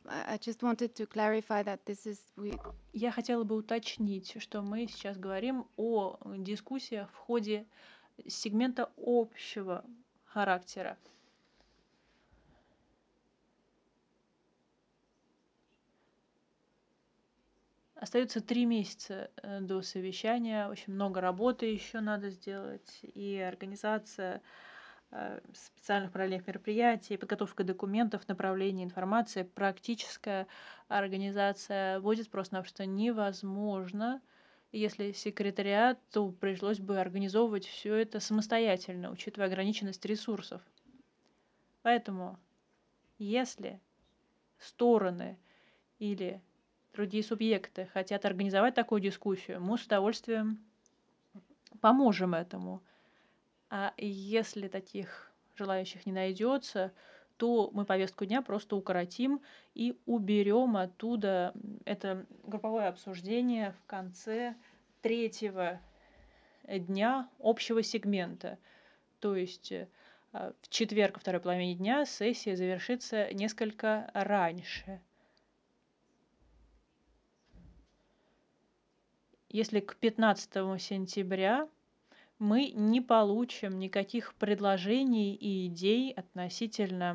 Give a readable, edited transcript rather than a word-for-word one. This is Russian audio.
I just wanted to clarify that this is we. Я хотела бы уточнить, что мы сейчас говорим о дискуссиях в ходе сегмента общего характера. Остается 3 месяца до совещания. Очень много работы еще надо сделать. И организация специальных параллельных мероприятий, подготовка документов, направление информации, практическая организация будет просто-напросто невозможно, если секретариату пришлось бы организовывать все это самостоятельно, учитывая ограниченность ресурсов. Поэтому, если стороны или другие субъекты хотят организовать такую дискуссию, мы с удовольствием поможем этому. А если таких желающих не найдется, то мы повестку дня просто укоротим и уберем оттуда это групповое обсуждение в конце третьего дня общего сегмента. То есть в четверг во второй половине дня сессия завершится несколько раньше. Если к 15 сентября мы не получим никаких предложений и идей относительно